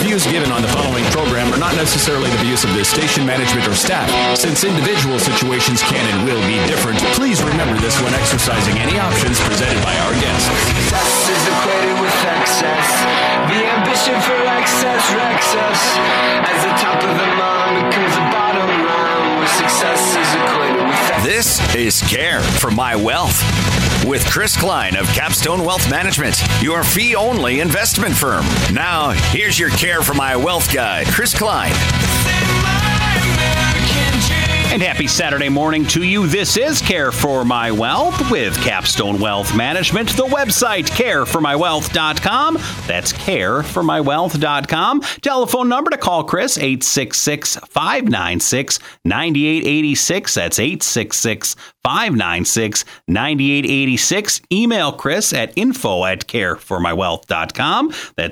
views given on the following program are not necessarily the views of this station management or staff. Since individual situations can and will be different, please remember this when exercising any options presented by our guests. Success is equated with excess. The ambition for excess wrecks us. As the top of the mountain becomes the bottom line, where success is equated with excess. This is Care for My Wealth with Chris Klein of Capstone Wealth Management, your fee-only investment firm. Now, here's your Care for My Wealth guy, Chris Klein. And happy Saturday morning to you. This is Care for My Wealth with Capstone Wealth Management. The website, careformywealth.com. That's careformywealth.com. Telephone number to call Chris, 866-596-9886. That's 866-596-9886. Email Chris at info@careformywealth.com. That's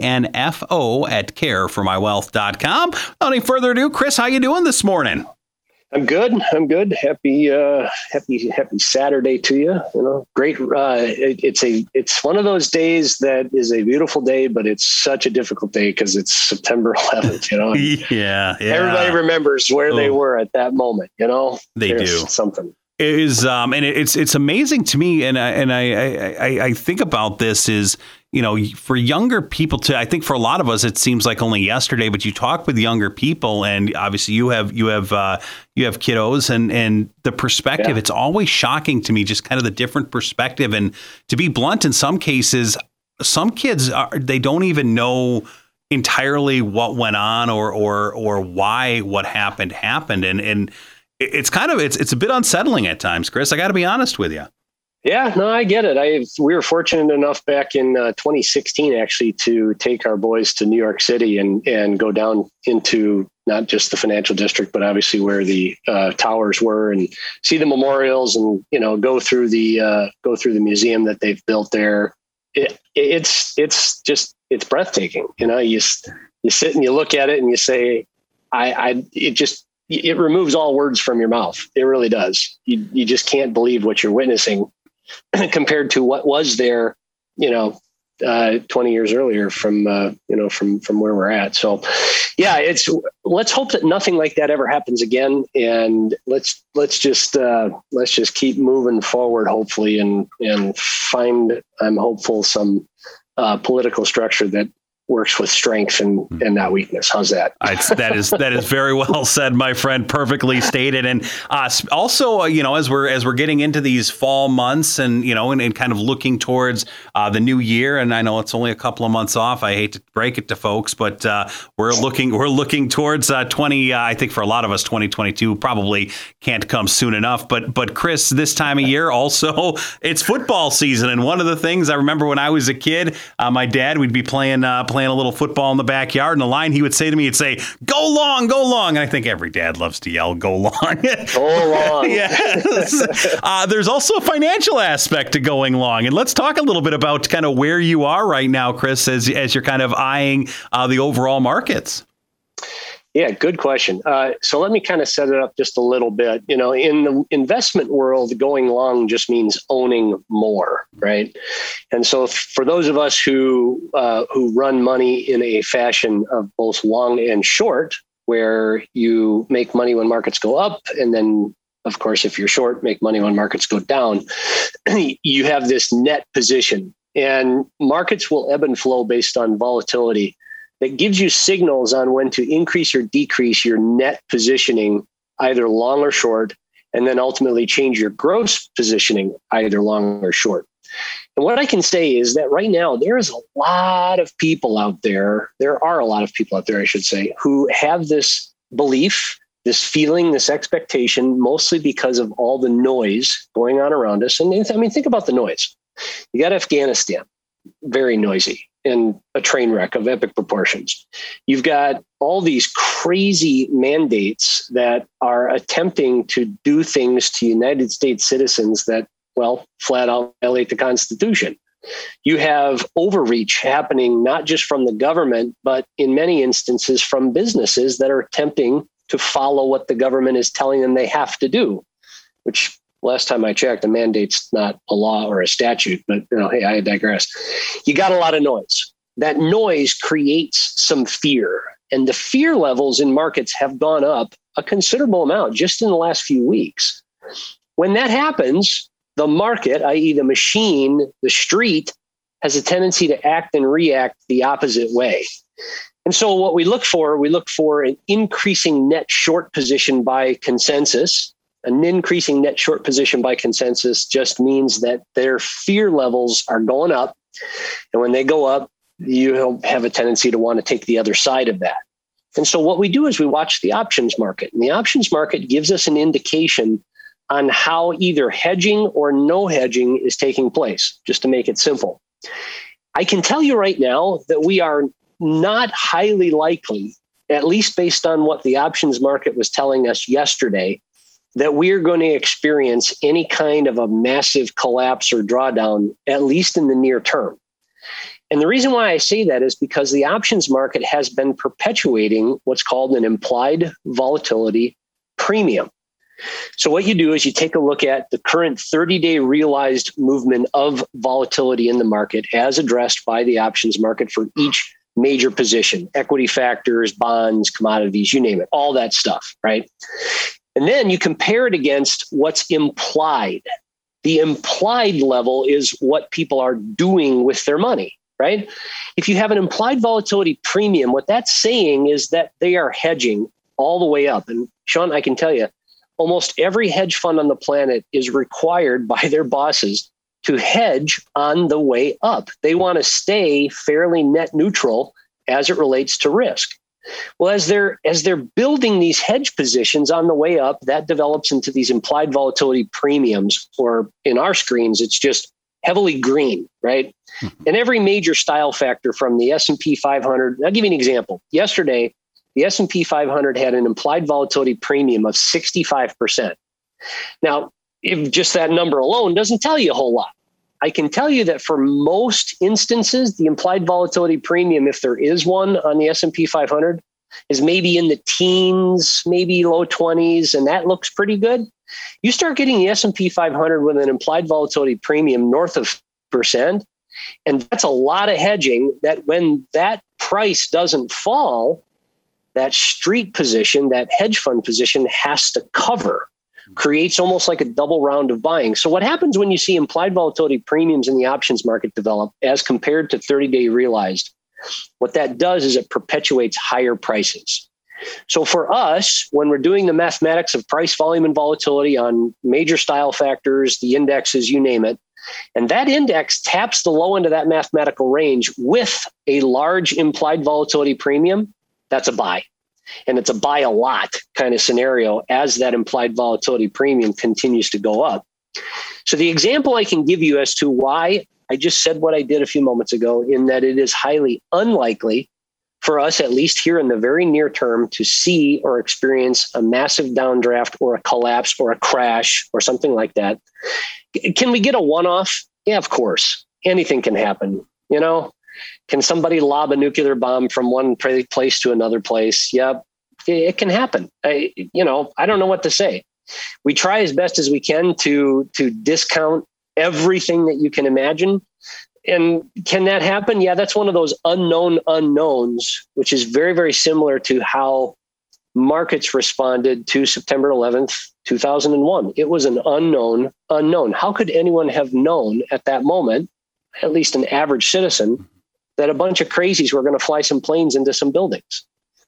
info@careformywealth.com. Without any further ado, Chris, how you doing this morning? I'm good. Happy Saturday to you. You know, great. It's one of those days that is a beautiful day, but it's such a difficult day because it's September 11th. You know, yeah. Everybody remembers where they were at that moment. You know, There's do something. It is, and it's amazing to me, and I think about this is, you know, for younger people I think for a lot of us it seems like only yesterday, but you talk with younger people, and obviously you have kiddos, and the perspective. Yeah. It's always shocking to me, just kind of the different perspective, and to be blunt, in some cases, some kids they don't even know entirely what went on or why what happened, and it's kind of it's a bit unsettling at times, Chris. I got to be honest with you. Yeah, no, I get it. We were fortunate enough back in 2016 actually to take our boys to New York City and go down into not just the financial district, but obviously where the towers were, and see the memorials, and go through the museum that they've built there. It's breathtaking. You know, you sit and you look at it and you say, it removes all words from your mouth. It really does. You just can't believe what you're witnessing compared to what was there, 20 years earlier from where we're at. So yeah, let's hope that nothing like that ever happens again. And let's just keep moving forward, hopefully, and find, I'm hopeful, some political structure that works with strength and not weakness. How's that? That is very well said, my friend. Perfectly stated. And also, as we're getting into these fall months, and and kind of looking towards the new year, and I know it's only a couple of months off. I hate to break it to folks, but we're looking towards 20. I think for a lot of us, 2022 probably can't come soon enough. But Chris, this time of year also, it's football season, and one of the things I remember when I was a kid, my dad, we'd be playing a little football in the backyard, and the line he would say to me, he'd say, "Go long, go long." And I think every dad loves to yell, "Go long." Go long. Yes. There's also a financial aspect to going long. And let's talk a little bit about kind of where you are right now, Chris, as you're kind of eyeing the overall markets. Yeah, good question. So let me kind of set it up just a little bit. In the investment world, going long just means owning more, right? And so for those of us who run money in a fashion of both long and short, where you make money when markets go up, and then, of course, if you're short, make money when markets go down, you have this net position, and markets will ebb and flow based on volatility. That gives you signals on when to increase or decrease your net positioning, either long or short, and then ultimately change your gross positioning, either long or short. And what I can say is that right now, there are a lot of people out there, I should say, who have this belief, this feeling, this expectation, mostly because of all the noise going on around us. And I mean, think about the noise. You got Afghanistan, very noisy, and a train wreck of epic proportions. You've got all these crazy mandates that are attempting to do things to United States citizens that, well, flat out violate the Constitution. You have overreach happening, not just from the government, but in many instances from businesses that are attempting to follow what the government is telling them they have to do, which last time I checked, a mandate's not a law or a statute, but hey, I digress. You got a lot of noise. That noise creates some fear. And the fear levels in markets have gone up a considerable amount just in the last few weeks. When that happens, the market, i.e. the machine, the street, has a tendency to act and react the opposite way. And so what we look for an increasing net short position by consensus. An increasing net short position by consensus just means that their fear levels are going up. And when they go up, you have a tendency to want to take the other side of that. And so what we do is we watch the options market. And the options market gives us an indication on how either hedging or no hedging is taking place, just to make it simple. I can tell you right now that we are not highly likely, at least based on what the options market was telling us yesterday, that we're going to experience any kind of a massive collapse or drawdown, at least in the near term. And the reason why I say that is because the options market has been perpetuating what's called an implied volatility premium. So what you do is you take a look at the current 30-day realized movement of volatility in the market as addressed by the options market for each major position, equity factors, bonds, commodities, you name it, all that stuff, right? And then you compare it against what's implied. The implied level is what people are doing with their money, right? If you have an implied volatility premium, what that's saying is that they are hedging all the way up. And Sean, I can tell you, almost every hedge fund on the planet is required by their bosses to hedge on the way up. They want to stay fairly net neutral as it relates to risk. Well, as they're building these hedge positions on the way up, that develops into these implied volatility premiums, or in our screens, it's just heavily green, right? And every major style factor from the S&P 500, I'll give you an example. Yesterday, the S&P 500 had an implied volatility premium of 65%. Now, if just that number alone doesn't tell you a whole lot. I can tell you that for most instances, the implied volatility premium, if there is one on the S&P 500, is maybe in the teens, maybe low 20s, and that looks pretty good. You start getting the S&P 500 with an implied volatility premium north of %, and that's a lot of hedging that when that price doesn't fall, that street position, that hedge fund position has to cover. Creates almost like a double round of buying. So what happens when you see implied volatility premiums in the options market develop as compared to 30-day realized? What that does is it perpetuates higher prices. So for us, when we're doing the mathematics of price, volume, and volatility on major style factors, the indexes, you name it, and that index taps the low end of that mathematical range with a large implied volatility premium, that's a buy. And it's a buy a lot kind of scenario as that implied volatility premium continues to go up. So the example I can give you as to why I just said what I did a few moments ago, in that it is highly unlikely for us, at least here in the very near term, to see or experience a massive downdraft or a collapse or a crash or something like that. Can we get a one-off? Yeah, of course. Anything can happen, you know? Can somebody lob a nuclear bomb from one place to another place? Yep, it can happen. I don't know what to say. We try as best as we can to discount everything that you can imagine. And can that happen? Yeah, that's one of those unknown unknowns, which is very, very similar to how markets responded to September 11th, 2001. It was an unknown unknown. How could anyone have known at that moment, at least an average citizen, that a bunch of crazies were going to fly some planes into some buildings?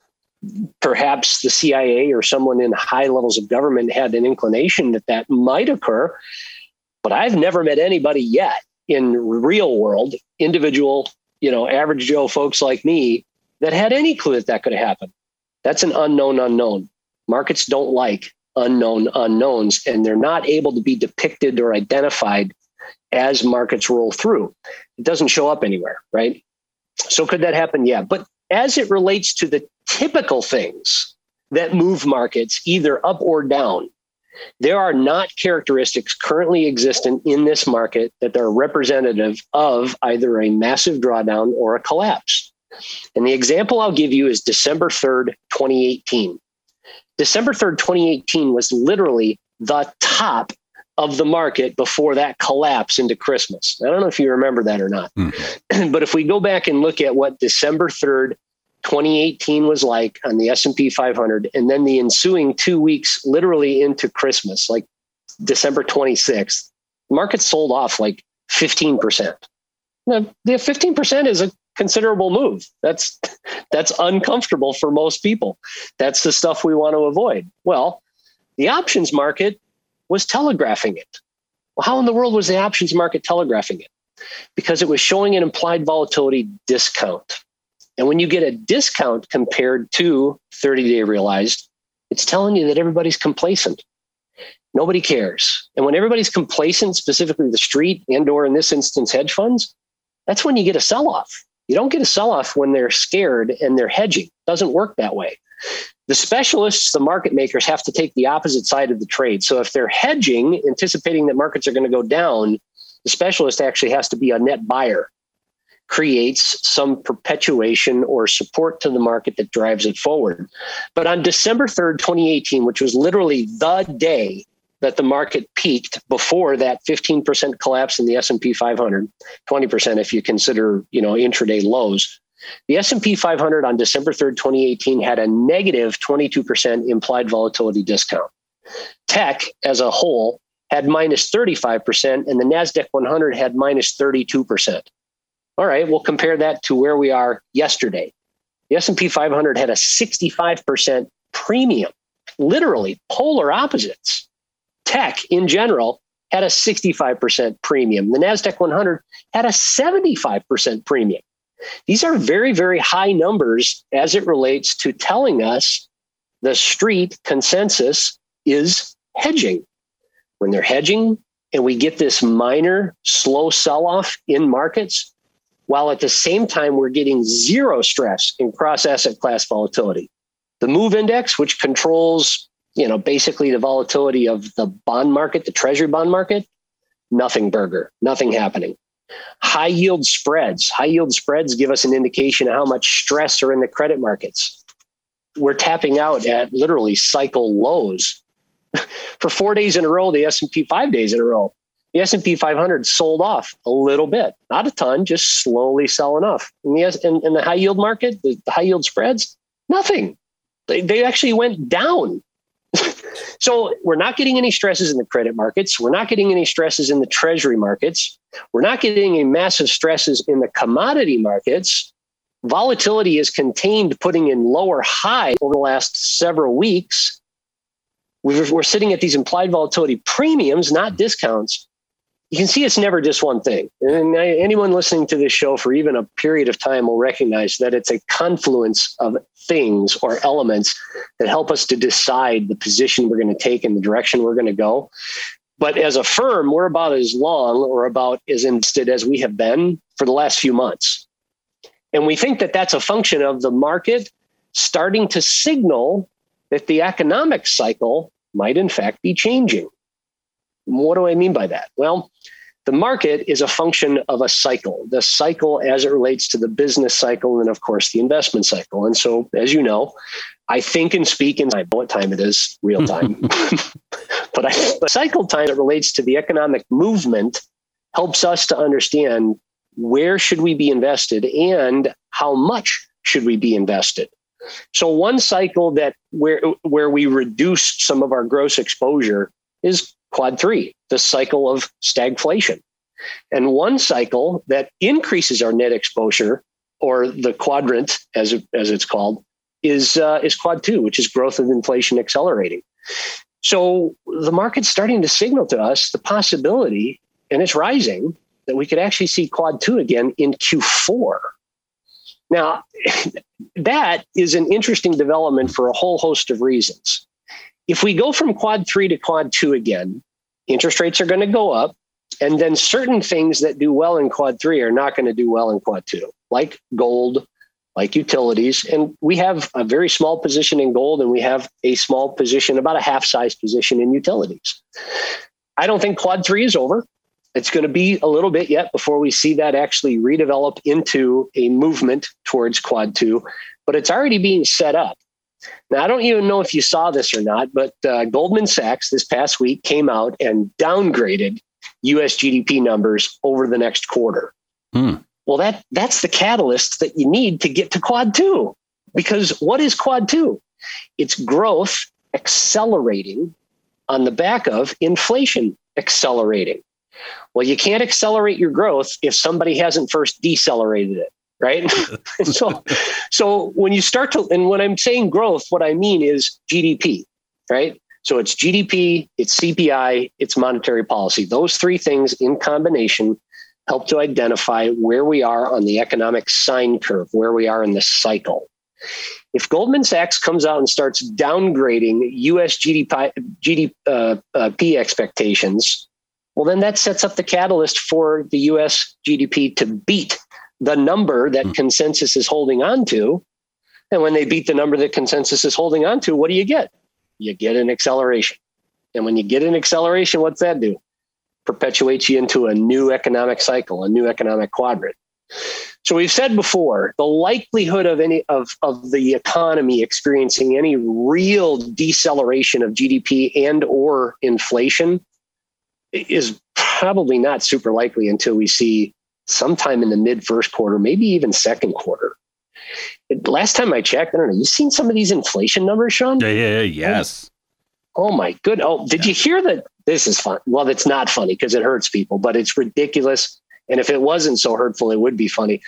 Perhaps the CIA or someone in high levels of government had an inclination that that might occur, but I've never met anybody yet in real world, individual, average Joe folks like me, that had any clue that that could happen. That's an unknown unknown. Markets don't like unknown unknowns, and they're not able to be depicted or identified as markets roll through. It doesn't show up anywhere, right? So could that happen? Yeah. But as it relates to the typical things that move markets either up or down, there are not characteristics currently existent in this market that are representative of either a massive drawdown or a collapse. And the example I'll give you is December 3rd, 2018. December 3rd, 2018 was literally the top of the market before that collapse into Christmas. I don't know if you remember that or not. Mm-hmm. But if we go back and look at what December 3rd, 2018 was like on the S&P 500, and then the ensuing 2 weeks, literally into Christmas, like December 26th, the market sold off like 15%. Now, the 15% is a considerable move. That's uncomfortable for most people. That's the stuff we want to avoid. Well, the options market was telegraphing it. Well, how in the world was the options market telegraphing it? Because it was showing an implied volatility discount. And when you get a discount compared to 30-day realized, it's telling you that everybody's complacent. Nobody cares. And when everybody's complacent, specifically the street and or in this instance, hedge funds, that's when you get a sell-off. You don't get a sell-off when they're scared and they're hedging. It doesn't work that way. The specialists, the market makers, have to take the opposite side of the trade. So if they're hedging, anticipating that markets are going to go down, the specialist actually has to be a net buyer, creates some perpetuation or support to the market that drives it forward. But on December 3rd, 2018, which was literally the day that the market peaked before that 15% collapse in the S&P 500, 20% if you consider, intraday lows, the S&P 500 on December 3rd, 2018 had a negative 22% implied volatility discount. Tech as a whole had minus 35%, and the NASDAQ 100 had minus 32%. All right, we'll compare that to where we are yesterday. The S&P 500 had a 65% premium, literally polar opposites. Tech in general had a 65% premium. The NASDAQ 100 had a 75% premium. These are very, very high numbers as it relates to telling us the street consensus is hedging. When they're hedging and we get this minor slow sell-off in markets, while at the same time we're getting zero stress in cross-asset class volatility. The MOVE index, which controls basically the volatility of the bond market, the treasury bond market, nothing burger, nothing happening. High yield spreads give us an indication of how much stress are in the credit markets. We're tapping out at literally cycle lows. For 4 days in a row, the S&P 5 days in a row, the S&P 500 sold off a little bit, not a ton, just slowly selling off. In the high yield market, the high yield spreads, nothing. They actually went down. So we're not getting any stresses in the credit markets. We're not getting any stresses in the treasury markets. We're not getting any massive stresses in the commodity markets. Volatility is contained, putting in lower high over the last several weeks. We're sitting at these implied volatility premiums, not discounts. You can see it's never just one thing. And anyone listening to this show for even a period of time will recognize that it's a confluence of things or elements that help us to decide the position we're going to take and the direction we're going to go. But as a firm, we're about as long or about as invested as we have been for the last few months. And we think that that's a function of the market starting to signal that the economic cycle might in fact be changing. What do I mean by that? Well, the market is a function of a cycle, the cycle as it relates to the business cycle and, of course, the investment cycle. And so, as you know, I think and speak in, I know what time it is, real time. But the cycle time that relates to the economic movement helps us to understand where should we be invested and how much should we be invested. So one cycle that where we reduce some of our gross exposure is Quad 3, the cycle of stagflation. And one cycle that increases our net exposure, or the quadrant as it's called, is Quad 2, which is growth of inflation accelerating. So the market's starting to signal to us the possibility, and it's rising, that we could actually see Quad 2 again in Q4. Now, that is an interesting development for a whole host of reasons. If we go from Quad 3 to Quad 2 again, interest rates are going to go up, and then certain things that do well in Quad 3 are not going to do well in Quad 2, like gold, like utilities. And we have a very small position in gold, and we have a small position, about a half-size position in utilities. I don't think Quad 3 is over. It's going to be a little bit yet before we see that actually redevelop into a movement towards Quad 2, but it's already being set up. Now, I don't even know if you saw this or not, but Goldman Sachs this past week came out and downgraded U.S. GDP numbers over the next quarter. Well, that's the catalyst that you need to get to Quad 2. Because what is Quad 2? It's growth accelerating on the back of inflation accelerating. Well, you can't accelerate your growth if somebody hasn't first decelerated it, right? so when you start to, and when I'm saying growth, what I mean is GDP, right? So it's GDP, it's CPI, it's monetary policy. Those three things in combination help to identify where we are on the economic sine curve, where we are in the cycle. If Goldman Sachs comes out and starts downgrading U.S. GDP expectations, well, then that sets up the catalyst for the U.S. GDP to beat the number that consensus is holding on to. And when they beat the number that consensus is holding on to, what do? You get an acceleration. And when you get an acceleration, what's that do? Perpetuates you into a new economic cycle, a new economic quadrant. So we've said before, the likelihood of any of the economy experiencing any real deceleration of GDP and or inflation is probably not super likely until we see sometime in the mid first quarter, maybe even second quarter. Last time I checked, I don't know, you seen some of these inflation numbers, Sean? Yeah, yes. Oh my goodness. Oh, did you hear that? This is fun. Well, it's not funny because it hurts people, but it's ridiculous. And if it wasn't so hurtful, it would be funny.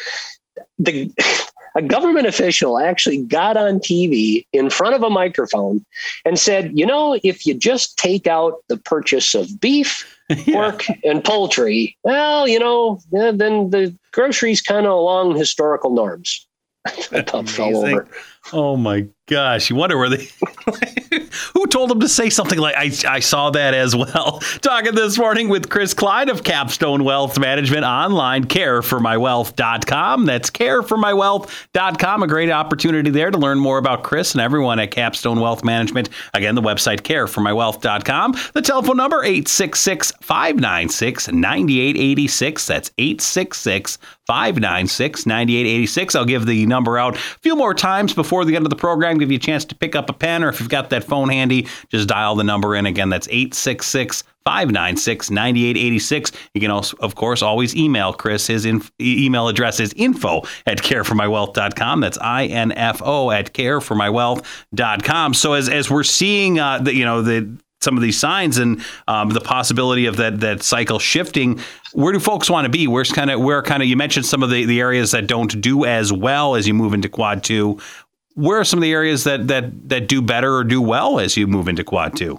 A government official actually got on TV in front of a microphone and said, if you just take out the purchase of beef, pork, and poultry, well, then the groceries kind of along historical norms. That fell over. Oh my gosh. You wonder where they who told him to say something like I saw that as well. Talking this morning with Chris Klein of Capstone Wealth Management online, careformywealth.com. That's careformywealth.com. A great opportunity there to learn more about Chris and everyone at Capstone Wealth Management. Again, the website careformywealth.com. The telephone number 866-596-9886. That's 866-596-9886. I'll give the number out a few more times before the end of the program, give you a chance to pick up a pen, or if you've got that phone handy, just dial the number in. Again, that's 866-596-9886. You can also, of course, always email Chris. His email address is info@careformywealth.com. That's info@careformywealth.com. So as we're seeing some of these signs and the possibility of that cycle shifting, where do folks want to be? Where you mentioned some of the areas that don't do as well as you move into Quad 2. Where are some of the areas that do better or do well as you move into Quad 2?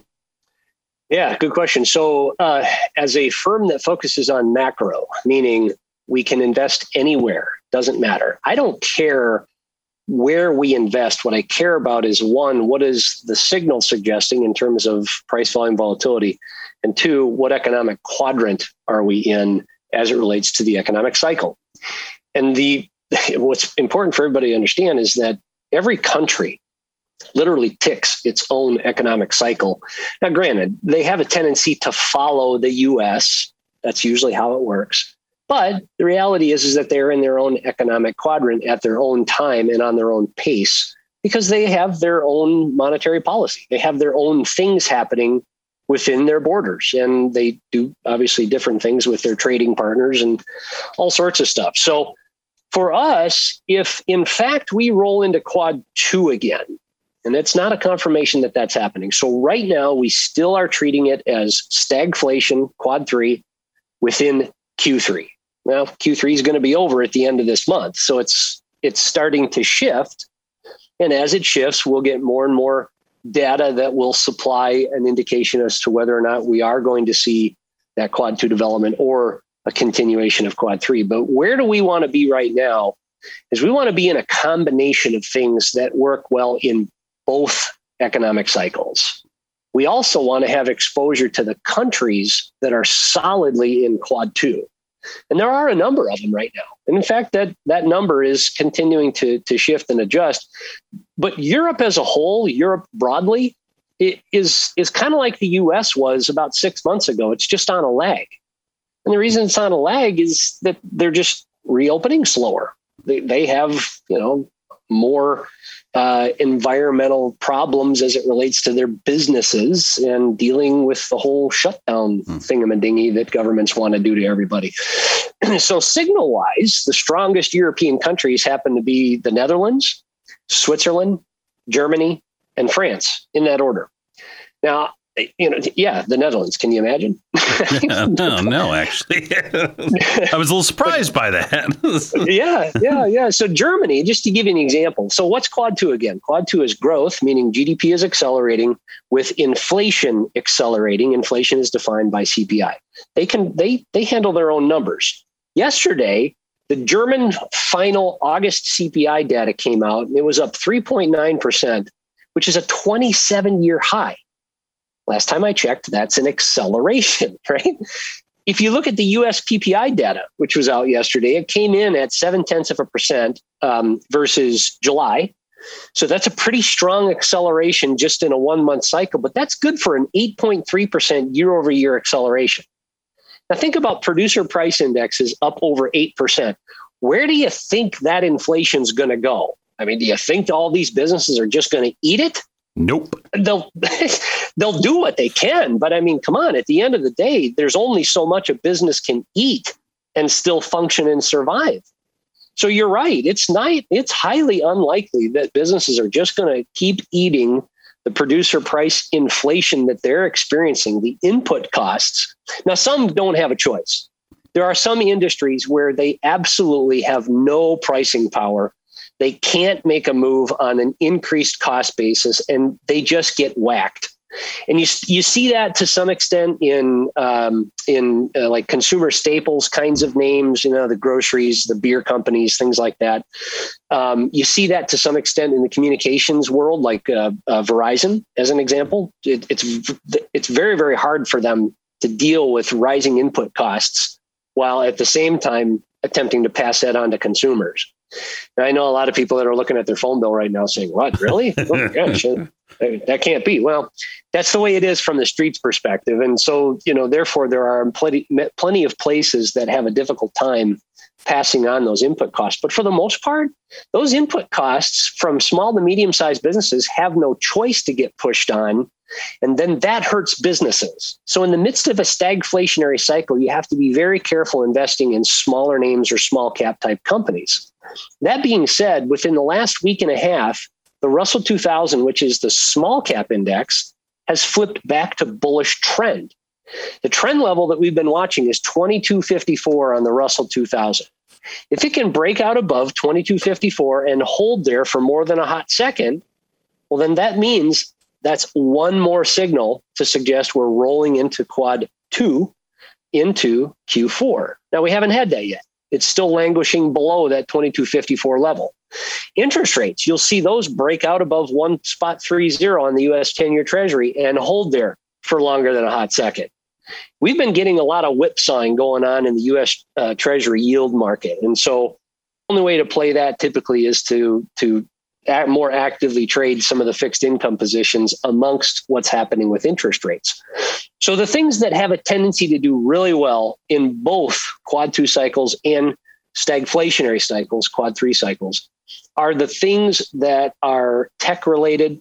Yeah, good question. So as a firm that focuses on macro, meaning we can invest anywhere, doesn't matter. I don't care where we invest. What I care about is, one, what is the signal suggesting in terms of price volume volatility? And two, what economic quadrant are we in as it relates to the economic cycle? And what's important for everybody to understand is that every country literally ticks its own economic cycle. Now, granted, they have a tendency to follow the US. That's usually how it works. But the reality is that they're in their own economic quadrant at their own time and on their own pace, because they have their own monetary policy. They have their own things happening within their borders, and they do obviously different things with their trading partners and all sorts of stuff. So for us, if in fact we roll into Quad 2 again, and it's not a confirmation that that's happening. So right now we still are treating it as stagflation, Quad 3 within Q3. Well, Q3 is going to be over at the end of this month. So it's starting to shift. And as it shifts, we'll get more and more data that will supply an indication as to whether or not we are going to see that Quad 2 development or a continuation of Quad 3. But where do we want to be right now is we want to be in a combination of things that work well in both economic cycles. We also want to have exposure to the countries that are solidly in Quad 2. And there are a number of them right now. And in fact, that number is continuing to shift and adjust. But Europe as a whole, Europe broadly, it is kind of like the US was about 6 months ago. It's just on a lag. And the reason it's on a lag is that they're just reopening slower. They have, more environmental problems as it relates to their businesses and dealing with the whole shutdown thingamadingy that governments want to do to everybody. So signal-wise, the strongest European countries happen to be the Netherlands, Switzerland, Germany, and France in that order. Now, the Netherlands. Can you imagine? No, actually. I was a little surprised by that. Yeah. So Germany, just to give you an example. So what's Quad 2 again? Quad 2 is growth, meaning GDP is accelerating with inflation accelerating. Inflation is defined by CPI. They handle their own numbers. Yesterday, the German final August CPI data came out, and it was up 3.9%, which is a 27-year high. Last time I checked, that's an acceleration, right? If you look at the US PPI data, which was out yesterday, it came in at 0.7% versus July. So that's a pretty strong acceleration just in a 1-month cycle, but that's good for an 8.3% year over year acceleration. Now think about producer price indexes up over 8%. Where do you think that inflation's going to go? I mean, do you think all these businesses are just going to eat it? Nope. They'll do what they can. But I mean, come on, at the end of the day, there's only so much a business can eat and still function and survive. So you're right. It's highly unlikely that businesses are just going to keep eating the producer price inflation that they're experiencing, the input costs. Now, some don't have a choice. There are some industries where they absolutely have no pricing power. They can't make a move on an increased cost basis, and they just get whacked. And you see that to some extent in like consumer staples kinds of names, the groceries, the beer companies, things like that. You see that to some extent in the communications world, like Verizon, as an example. It's very, very hard for them to deal with rising input costs while at the same time attempting to pass that on to consumers. And I know a lot of people that are looking at their phone bill right now saying, what, really? Oh my gosh, that can't be. Well, that's the way it is from the street's perspective. And so, therefore, there are plenty of places that have a difficult time passing on those input costs. But for the most part, those input costs from small to medium-sized businesses have no choice to get pushed on. And then that hurts businesses. So in the midst of a stagflationary cycle, you have to be very careful investing in smaller names or small cap type companies. That being said, within the last week and a half, the Russell 2000, which is the small cap index, has flipped back to bullish trend. The trend level that we've been watching is 2254 on the Russell 2000. If it can break out above 2254 and hold there for more than a hot second, well, then that means that's one more signal to suggest we're rolling into Quad 2 into Q4. Now, we haven't had that yet. It's still languishing below that 2254 level. Interest rates, you'll see those break out above 1.30 on the U.S. 10-year Treasury and hold there for longer than a hot second. We've been getting a lot of whipsawing going on in the U.S. Treasury yield market. And so the only way to play that typically is to more actively trade some of the fixed income positions amongst what's happening with interest rates. So the things that have a tendency to do really well in both Quad 2 cycles and stagflationary cycles, Quad 3 cycles, are the things that are tech related,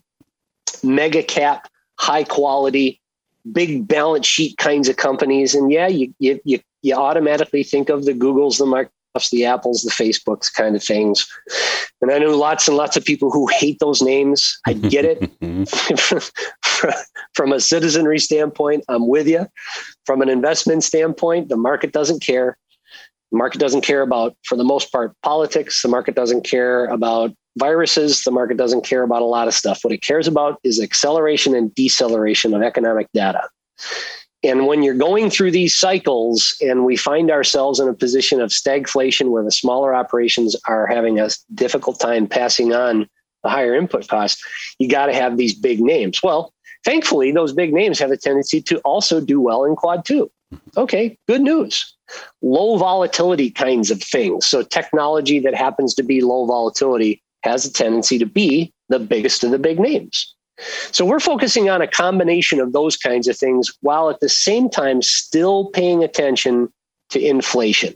mega cap, high quality, big balance sheet kinds of companies. And yeah, you automatically think of the Googles, the Microsofts, the Apples, the Facebooks kind of things. And I know lots and lots of people who hate those names. I get it. From a citizenry standpoint, I'm with you. From an investment standpoint, the market doesn't care. The market doesn't care about, for the most part, politics. The market doesn't care about viruses. The market doesn't care about a lot of stuff. What it cares about is acceleration and deceleration of economic data. And when you're going through these cycles and we find ourselves in a position of stagflation where the smaller operations are having a difficult time passing on the higher input costs, you got to have these big names. Well, thankfully, those big names have a tendency to also do well in Quad 2. Okay, good news. Low volatility kinds of things. So technology that happens to be low volatility has a tendency to be the biggest of the big names. So we're focusing on a combination of those kinds of things while at the same time still paying attention to inflation.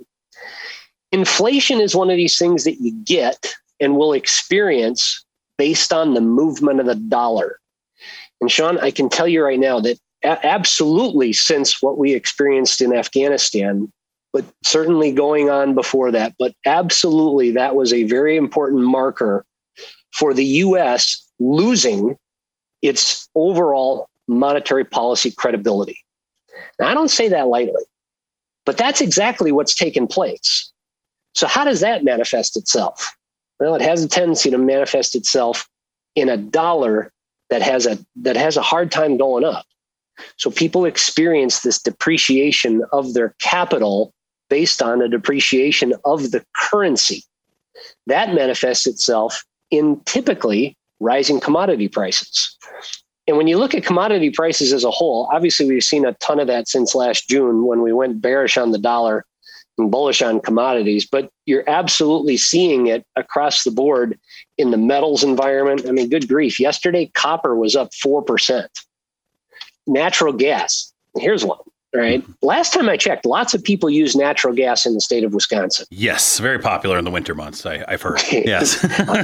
Inflation is one of these things that you get and will experience based on the movement of the dollar. And Sean, I can tell you right now that absolutely since what we experienced in Afghanistan, but certainly going on before that, but absolutely that was a very important marker for the U.S. losing its overall monetary policy credibility. Now, I don't say that lightly, but that's exactly what's taken place. So how does that manifest itself? Well, it has a tendency to manifest itself in a dollar that has a hard time going up. So people experience this depreciation of their capital based on a depreciation of the currency. That manifests itself in typically rising commodity prices. And when you look at commodity prices as a whole, obviously we've seen a ton of that since last June when we went bearish on the dollar and bullish on commodities, but you're absolutely seeing it across the board in the metals environment. I mean, good grief. Yesterday, copper was up 4%. Natural gas, here's one, right? Last time I checked, lots of people use natural gas in the state of Wisconsin. Yes, very popular in the winter months, I've heard. Yes.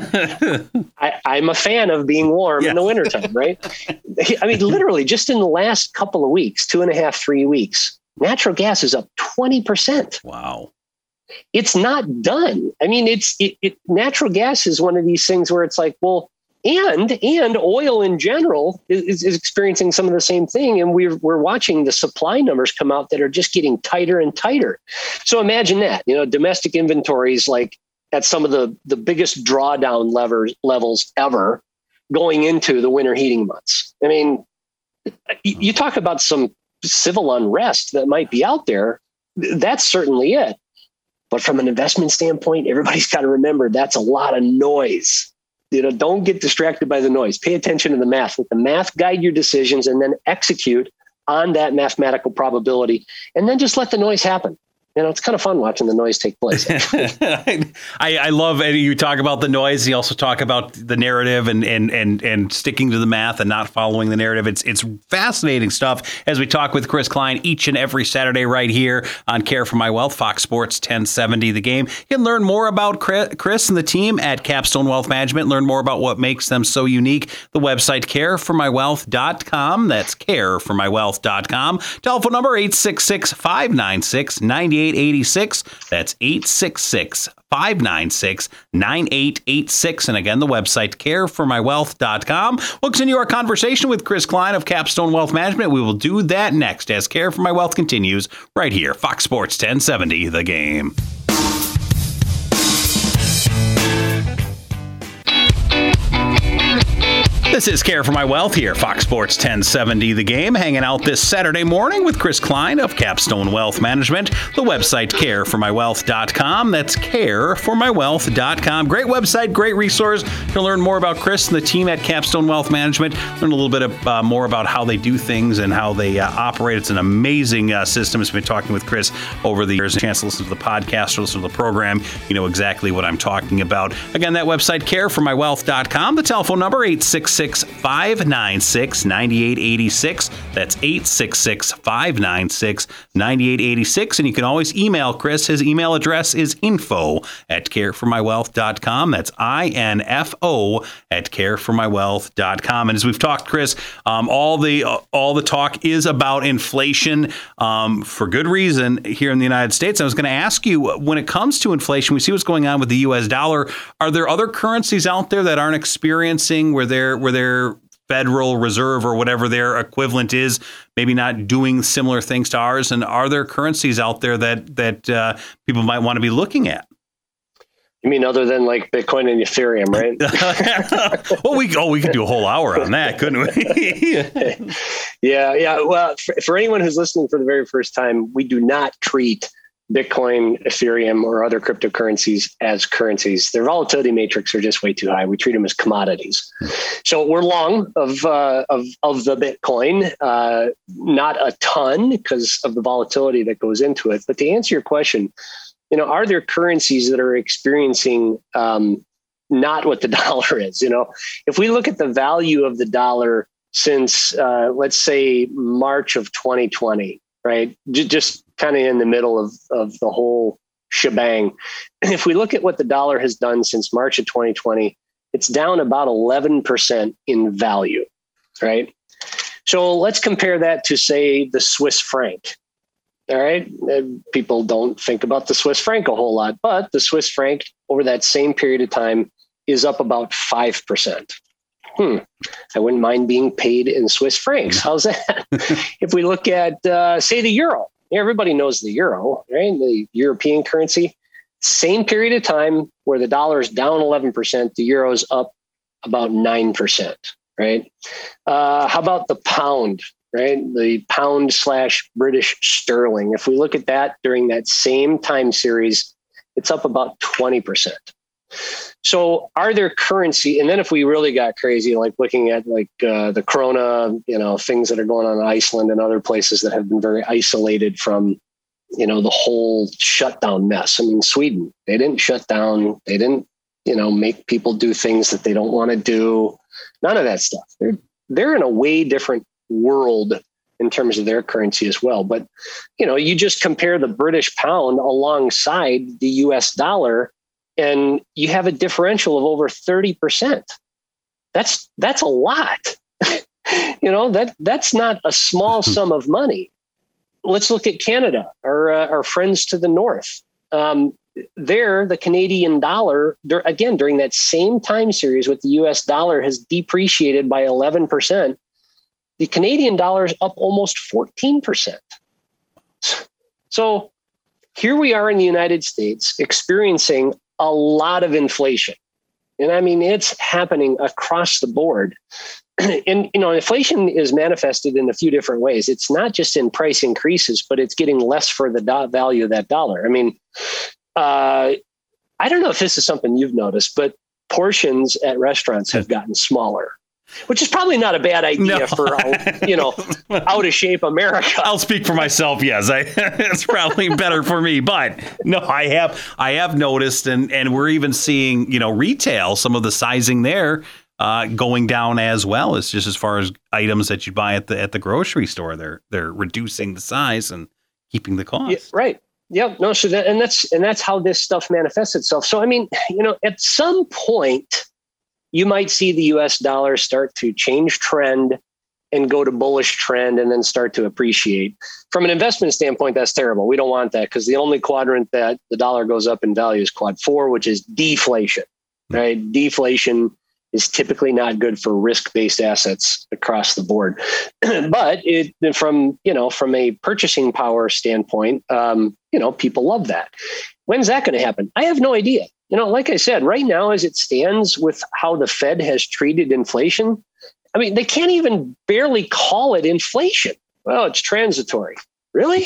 I'm a fan of being warm in the wintertime, right? I mean, literally, just in the last couple of weeks, 2.5, 3 weeks, natural gas is up 20%. Wow. It's not done. I mean, natural gas is one of these things where it's like, well, and oil in general is experiencing some of the same thing. And we're watching the supply numbers come out that are just getting tighter and tighter. So imagine that, domestic inventories like at some of the biggest drawdown levels ever going into the winter heating months. I mean, you talk about some civil unrest that might be out there. That's certainly it. But from an investment standpoint, everybody's got to remember that's a lot of noise. Don't get distracted by the noise. Pay attention to the math. Let the math guide your decisions and then execute on that mathematical probability. And then just let the noise happen. It's kind of fun watching the noise take place. I love you talk about the noise. You also talk about the narrative and sticking to the math and not following the narrative. It's fascinating stuff as we talk with Chris Klein each and every Saturday right here on Care for My Wealth, Fox Sports 1070 The Game. You can learn more about Chris and the team at Capstone Wealth Management. Learn more about what makes them so unique. The website careformywealth.com. That's careformywealth.com. Telephone number 866-596-9886. That's 866-596-9886. And again, the website careformywealth.com. We'll continue our conversation with Chris Klein of Capstone Wealth Management. We will do that next as Care for My Wealth continues right here. Fox Sports 1070, The Game. This is Care for My Wealth here, Fox Sports 1070 The Game, hanging out this Saturday morning with Chris Klein of Capstone Wealth Management. The website, careformywealth.com. That's careformywealth.com. Great website, great resource to learn more about Chris and the team at Capstone Wealth Management. Learn a little bit more about how they do things and how they operate. It's an amazing system. I've been talking with Chris over the years. A chance to listen to the podcast or listen to the program. You know exactly what I'm talking about. Again, that website, careformywealth.com. The telephone number, 866-596-9886. That's 866-596-9886. And you can always email Chris. His email address is info@careformywealth.com. That's info@careformywealth.com. And as we've talked, Chris, all the talk is about inflation for good reason here in the United States. I was going to ask you, when it comes to inflation, we see what's going on with the U.S. dollar. Are there other currencies out there that aren't experiencing where their Federal Reserve or whatever their equivalent is, maybe not doing similar things to ours? And are there currencies out there that people might want to be looking at? You mean other than like Bitcoin and Ethereum, right? Well, we could do a whole hour on that, couldn't we? Yeah. Well, for anyone who's listening for the very first time, we do not treat Bitcoin, Ethereum, or other cryptocurrencies as currencies. Their volatility matrix are just way too high. We treat them as commodities. So we're long of the Bitcoin, not a ton because of the volatility that goes into it. But to answer your question, are there currencies that are experiencing not what the dollar is? If we look at the value of the dollar since, let's say, March of 2020, right? Just kind of in the middle of the whole shebang. And if we look at what the dollar has done since March of 2020, it's down about 11% in value, right? So let's compare that to, say, the Swiss franc. All right. People don't think about the Swiss franc a whole lot, but the Swiss franc over that same period of time is up about 5%. I wouldn't mind being paid in Swiss francs. How's that? If we look at, say, the euro, everybody knows the euro, right? The European currency, same period of time where the dollar is down 11%, the euro is up about 9%, right? How about the pound, right? The pound / British sterling. If we look at that during that same time series, it's up about 20%. So are there currency? And then if we really got crazy, like looking at the Corona, things that are going on in Iceland and other places that have been very isolated from, the whole shutdown mess. I mean, Sweden, they didn't shut down. They didn't, make people do things that they don't want to do. None of that stuff. They're in a way different world in terms of their currency as well. But, you just compare the British pound alongside the US dollar, and you have a differential of over 30%. That's a lot. That's not a small sum of money. Let's look at Canada, our friends to the north. There, the Canadian dollar, again, during that same time series with the US dollar has depreciated by 11%. The Canadian dollar is up almost 14%. So here we are in the United States experiencing a lot of inflation. And I mean, it's happening across the board. And, inflation is manifested in a few different ways. It's not just in price increases, but it's getting less for the value of that dollar. I mean, I don't know if this is something you've noticed, but portions at restaurants have gotten smaller, which is probably not a bad idea for, out of shape America. I'll speak for myself. Yes, it's probably better for me, but no, I have noticed, and we're even seeing, retail, some of the sizing there going down as well. It's just as far as items that you buy at the grocery store, they're reducing the size and keeping the cost. Yeah, right. Yeah. No. So that's how this stuff manifests itself. So I mean, at some point, you might see the US dollar start to change trend and go to bullish trend and then start to appreciate. From an investment standpoint, that's terrible. We don't want that, because the only quadrant that the dollar goes up in value is quad 4, which is deflation, right? Deflation is typically not good for risk-based assets across the board. But from a purchasing power standpoint, people love that. When's that going to happen? I have no idea. Like I said, right now, as it stands with how the Fed has treated inflation, I mean, they can't even barely call it inflation. Well, it's transitory. Really?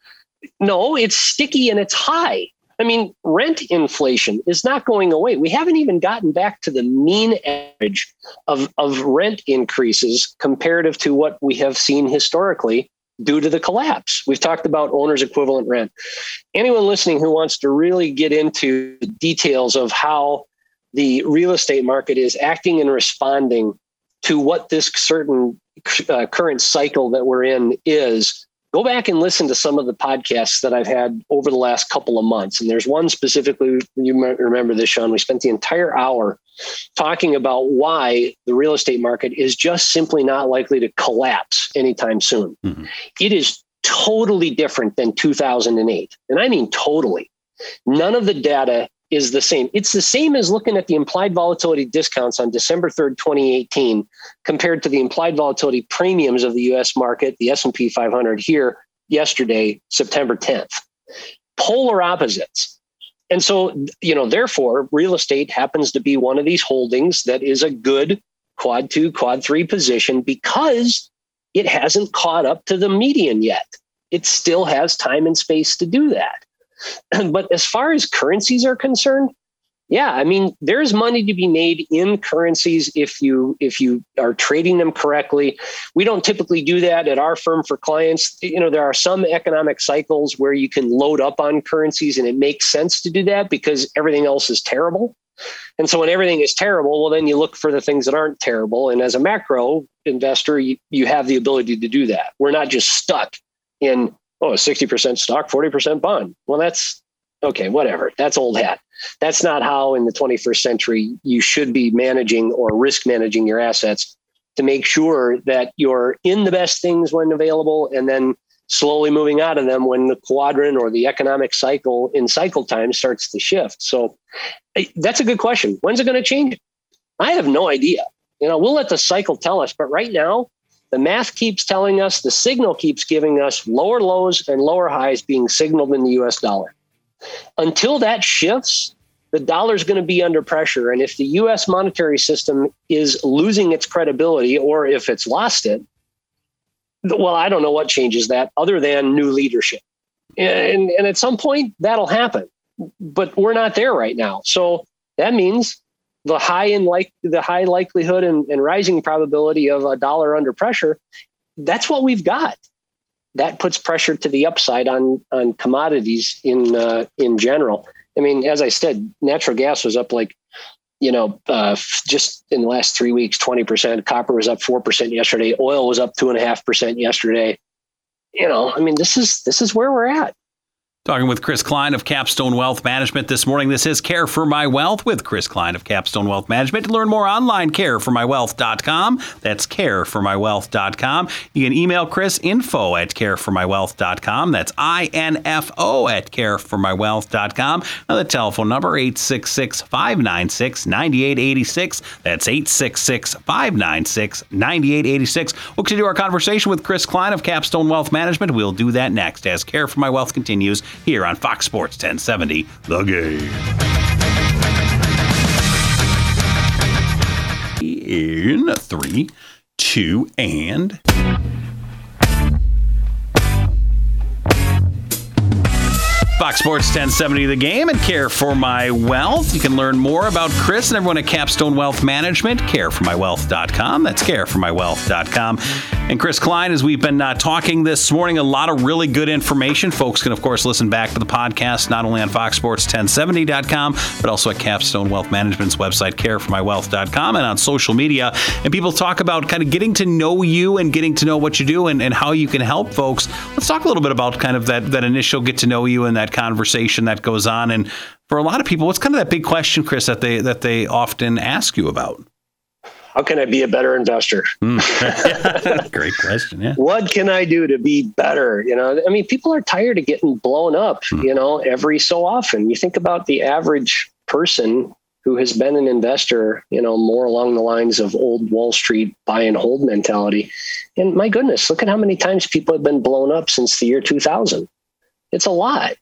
No, it's sticky and it's high. I mean, rent inflation is not going away. We haven't even gotten back to the mean average of rent increases comparative to what we have seen historically due to the collapse. We've talked about owner's equivalent rent. Anyone listening who wants to really get into the details of how the real estate market is acting and responding to what this certain current cycle that we're in is, go back and listen to some of the podcasts that I've had over the last couple of months. And there's one specifically, you might remember this, Sean, we spent the entire hour talking about why the real estate market is just simply not likely to collapse anytime soon. Mm-hmm. It is totally different than 2008. And I mean, totally. None of the data is the same. It's the same as looking at the implied volatility discounts on December 3rd, 2018, compared to the implied volatility premiums of the U.S. market, the S&P 500 here yesterday, September 10th. Polar opposites. And so, therefore, real estate happens to be one of these holdings that is a good quad 2, quad 3 position because it hasn't caught up to the median yet. It still has time and space to do that. But as far as currencies are concerned, yeah, I mean, there's money to be made in currencies if you are trading them correctly. We don't typically do that at our firm for clients. There are some economic cycles where you can load up on currencies and it makes sense to do that because everything else is terrible. And so when everything is terrible, well, then you look for the things that aren't terrible. And as a macro investor, you have the ability to do that. We're not just stuck in, 60% stock, 40% bond. Well, that's okay, whatever. That's old hat. That's not how in the 21st century you should be managing or risk managing your assets to make sure that you're in the best things when available and then slowly moving out of them when the quadrant or the economic cycle in cycle time starts to shift. So that's a good question. When's it going to change? I have no idea. We'll let the cycle tell us. But right now, the math keeps telling us, the signal keeps giving us lower lows and lower highs being signaled in the US dollar. Until that shifts, the dollar is going to be under pressure. And if the US monetary system is losing its credibility, or if it's lost it, well, I don't know what changes that other than new leadership. And at some point that'll happen, but we're not there right now. So that means the high likelihood and rising probability of a dollar under pressure, that's what we've got. That puts pressure to the upside on commodities in general. I mean, as I said, natural gas was up just in the last 3 weeks, 20%. Copper was up 4% yesterday. Oil was up 2.5% yesterday. This is where we're at. Talking with Chris Klein of Capstone Wealth Management this morning. This is Care for My Wealth with Chris Klein of Capstone Wealth Management. To learn more online, careformywealth.com. That's careformywealth.com. You can email Chris, info@careformywealth.com. That's info@careformywealth.com. Now the telephone number, 866-596-9886. That's 866-596-9886. We'll continue our conversation with Chris Klein of Capstone Wealth Management. We'll do that next as Care for My Wealth continues here on Fox Sports 1070, The Game. In 3, 2, and... Fox Sports 1070 The Game and Care for My Wealth. You can learn more about Chris and everyone at Capstone Wealth Management, careformywealth.com. That's careformywealth.com. And Chris Klein, as we've been talking this morning, a lot of really good information. Folks can, of course, listen back to the podcast, not only on foxsports1070.com, but also at Capstone Wealth Management's website, careformywealth.com, and on social media. And people talk about kind of getting to know you and getting to know what you do and how you can help folks. Let's talk a little bit about kind of that initial get to know you and that conversation that goes on. And for a lot of people, what's kind of that big question, Chris, that they often ask you about? How can I be a better investor? Great question. Yeah. What can I do to be better? People are tired of getting blown up, every so often. You think about the average person who has been an investor, more along the lines of old Wall Street buy and hold mentality. And my goodness, look at how many times people have been blown up since the year 2000. It's a lot.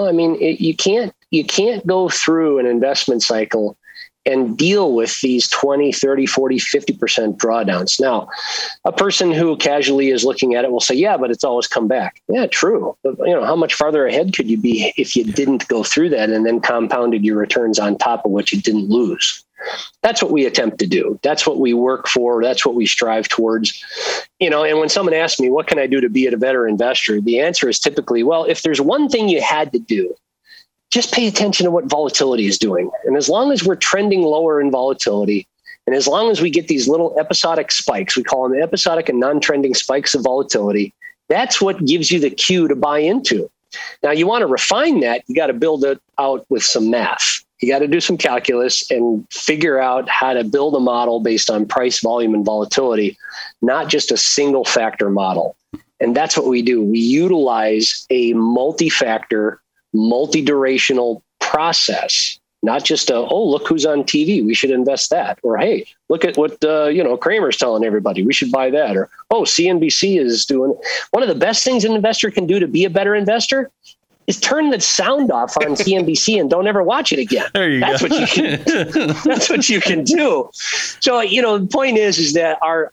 You can't go through an investment cycle and deal with these 20, 30, 40, 50% drawdowns. Now, a person who casually is looking at it will say, yeah, but it's always come back. Yeah, true. But, how much farther ahead could you be if you didn't go through that and then compounded your returns on top of what you didn't lose? That's what we attempt to do. That's what we work for. That's what we strive towards. And when someone asks me, what can I do to be a better investor? The answer is typically, well, if there's one thing you had to do, just pay attention to what volatility is doing. And as long as we're trending lower in volatility, and as long as we get these little episodic spikes, we call them episodic and non-trending spikes of volatility, that's what gives you the cue to buy into. Now, you want to refine that. You got to build it out with some math. You got to do some calculus and figure out how to build a model based on price, volume, and volatility, not just a single factor model. And that's what we do. We utilize a multi-factor, multi-durational process, not just look who's on TV, we should invest that. Or, hey, look at what, Kramer's telling everybody, we should buy that. Or, CNBC is doing. One of the best things an investor can do to be a better investor is turn the sound off on CNBC and don't ever watch it again. That's what you can. That's what you can do. So, the point is that our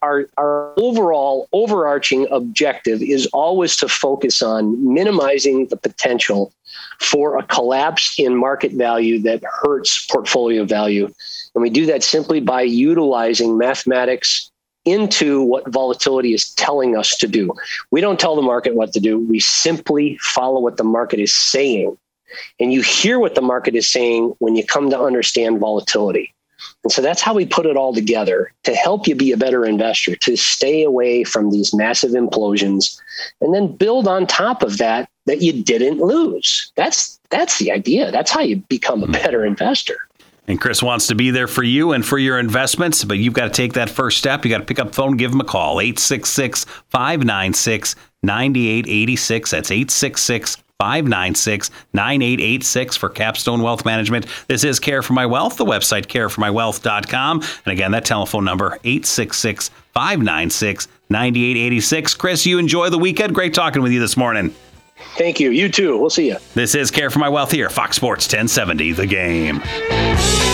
overall overarching objective is always to focus on minimizing the potential for a collapse in market value that hurts portfolio value. And we do that simply by utilizing mathematics into what volatility is telling us to do. We don't tell the market what to do. We simply follow what the market is saying. And you hear what the market is saying when you come to understand volatility. And so that's how we put it all together to help you be a better investor, to stay away from these massive implosions and then build on top of that you didn't lose. That's the idea. That's how you become a better investor. And Chris wants to be there for you and for your investments, but you've got to take that first step. You got to pick up the phone, give him a call, 866-596-9886. 9886. That's 866-596-9886 for Capstone Wealth Management. This is Care for My Wealth, the website careformywealth.com. And again, that telephone number, 866-596-9886. Chris, you enjoy the weekend. Great talking with you this morning. Thank you. You too. We'll see you. This is Care for My Wealth here, Fox Sports 1070, The Game.